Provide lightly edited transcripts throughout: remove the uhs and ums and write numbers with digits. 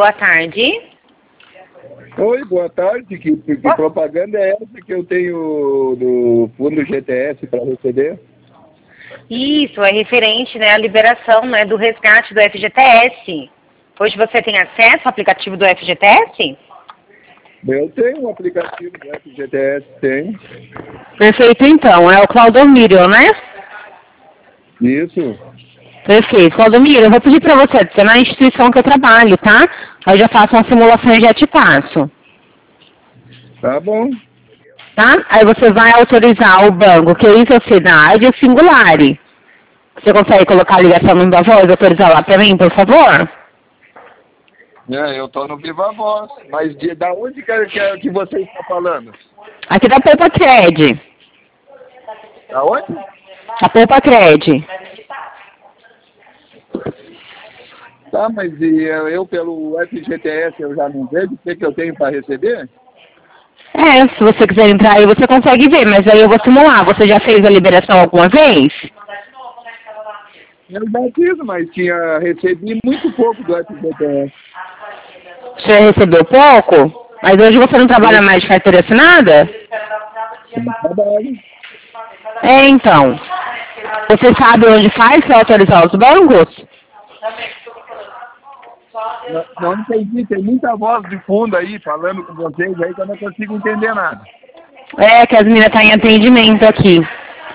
boa tarde. Oi, boa tarde. Que propaganda é essa que eu tenho do Fundo GTS para receber? Isso, é referente, né, à liberação, né, do resgate do FGTS. Hoje você tem acesso ao aplicativo do FGTS? Eu tenho um aplicativo do FGTS, tenho. Perfeito, então. É o Claudomiro, né? Isso. Perfeito. Claudomiro, eu vou pedir para você adicionar a instituição que eu trabalho, tá? Aí eu já faço uma simulação e já te passo. Tá bom. Tá? Aí você vai autorizar o banco que é sociedade e singulare. Você consegue colocar a ligação no da voz e autorizar lá para mim, por favor? Eu tô no Viva Voz. Mas da onde que você está falando? Aqui da Poupa Cred. Da onde? A Poupa Cred. Tá, mas eu pelo FGTS eu já não vejo o que eu tenho para receber? É, se você quiser entrar aí você consegue ver, mas aí eu vou simular. Você já fez a liberação alguma vez? Eu já fiz, mas recebi muito pouco do FGTS. Você recebeu pouco? Mas hoje você não trabalha mais de carteira assinada? Eu trabalho. É, então. Você sabe onde faz para autorizar os bancos? Não entendi, tem muita voz de fundo aí falando com vocês aí que eu não consigo entender nada. É, que as meninas estão em atendimento aqui.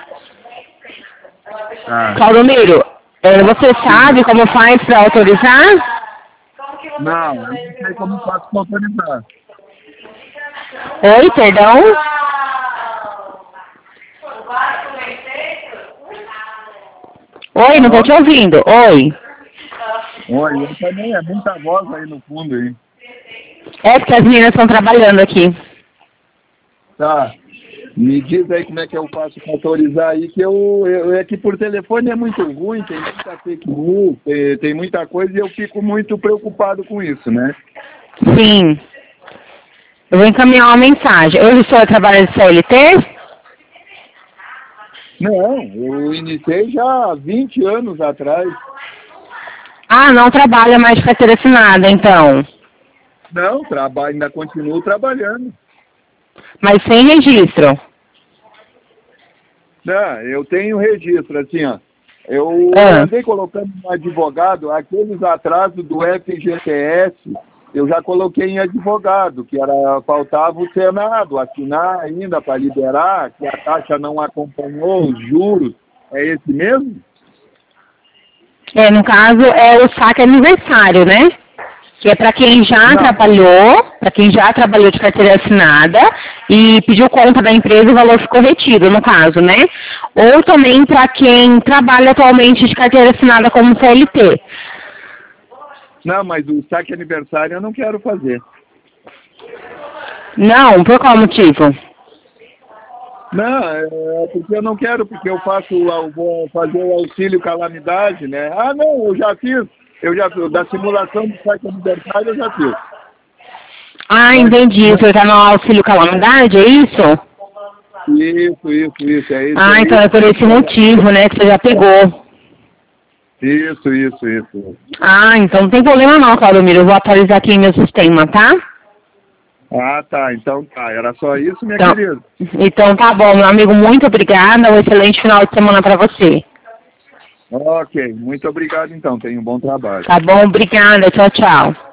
Claudomiro, você sabe como faz para autorizar? Não, eu não sei como faço para autorizar. Oi, perdão? Oi, não tô te ouvindo. Oi. Oi, eu também, é muita voz aí no fundo aí. É porque as meninas estão trabalhando aqui. Tá. Me diz aí como é que eu faço para autorizar aí, que é que por telefone é muito ruim, tem muita fake news, tem muita coisa e eu fico muito preocupado com isso, né? Sim. Eu vou encaminhar uma mensagem. Hoje o senhor trabalha de CLT? Não, eu iniciei já há 20 anos atrás. Ah, não trabalha mais de carteira assinada, então. Não, ainda continuo trabalhando. Mas sem registro. Não, eu tenho registro, assim, ó. Eu andei colocando um advogado, aqueles atrasos do FGTS, eu já coloquei em advogado, que faltava o Senado assinar ainda para liberar, que a taxa não acompanhou os juros. É esse mesmo? É, no caso, é o saque aniversário, né? Que é para quem já trabalhou de carteira assinada e pediu conta da empresa e o valor ficou retido, no caso, né? Ou também para quem trabalha atualmente de carteira assinada como CLT. Não, mas o saque aniversário eu não quero fazer. Não, por qual motivo? Não, é porque eu não quero, porque eu vou fazer o auxílio calamidade, né? Ah, não, eu já fiz. Da simulação do saque aniversário eu já fiz. Ah, entendi. O senhor está no auxílio calamidade, é isso? Isso, é isso. Ah, então é por esse motivo, né, que você já pegou. Isso. Ah, então não tem problema não, Claudomiro. Eu vou atualizar aqui em meu sistema, tá? Ah, tá. Então tá. Era só isso, minha Então, querida. então tá bom, meu amigo. Muito obrigada. Um excelente final de semana para você. Ok. Muito obrigado, então. Tenha um bom trabalho. Tá bom? Obrigada. Tchau, tchau.